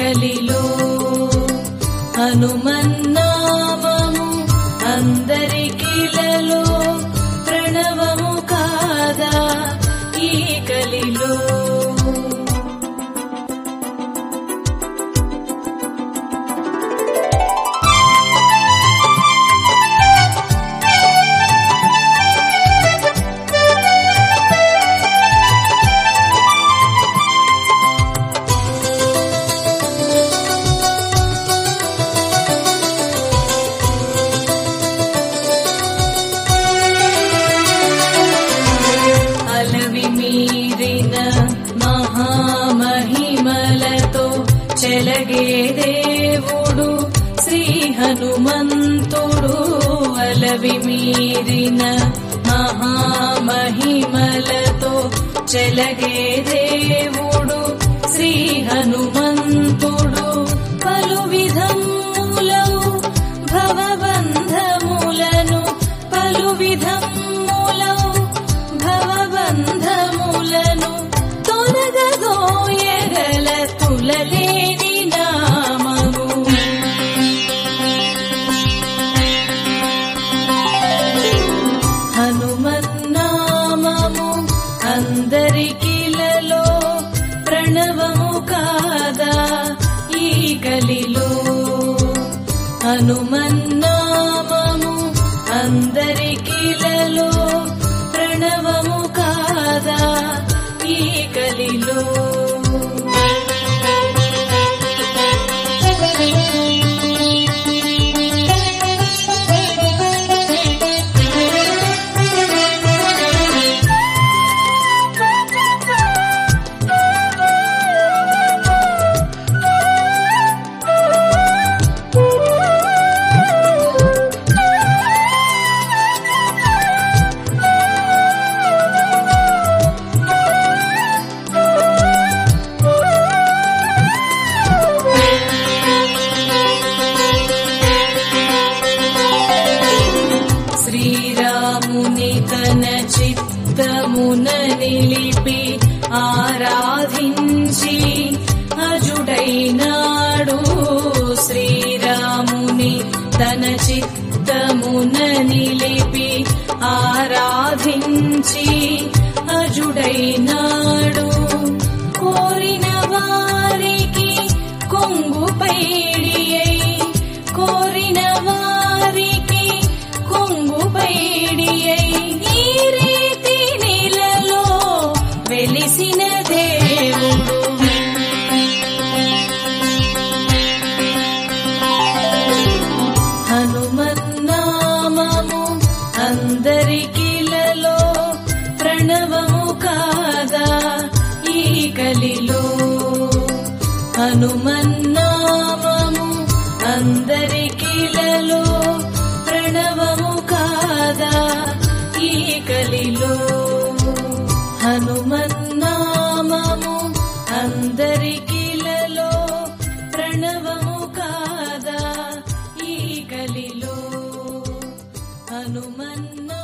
కలిలో హనుమన్నామము అందరికిలలో ప్రణవము కాదా ఈ కలిలో. మహామహిమలతో చెలగే దేవుడు శ్రీ హనుమంతుడు. అలవి మీరిన మహామహిమలతో చెలగే దేవుడు శ్రీ హనుమంతుడు. పలు విధములవు భవబంధములను పలు విధములవు భవబంధములను తొలగదోయగల తులలేని నామము. హనుమన్నామము అందరికిలలో ప్రణవము కాదా ఈ కలిలో. హనుమన్నామము అందరికిలలో ప్రణవము కాదా ఈ కలిలో. శ్రీరాముని తన చిత్తమున నిలిపి ఆరాధించి అజుడైనాడు. శ్రీరాముని తన చిత్తమున నిలిపి ఆరాధించి అజుడైనాడు. కోరిన వారికి కొంగుపైడి అయి కోరిన వారికి కొంగుపైడి అయి ఈ రీతి నీలలో వెలిసిన దేవుడు. హనుమన్నామము అందరికిలలో ప్రణవము కాదా ఈ కలిలో. హనుమన్నామము అందరికిలలో ప్రణవము కాదా ఈ కలిలో. హనుమన్నామము అందరికిలలో ప్రణవము కాదా ఈ కలిలో. హనుమన్నా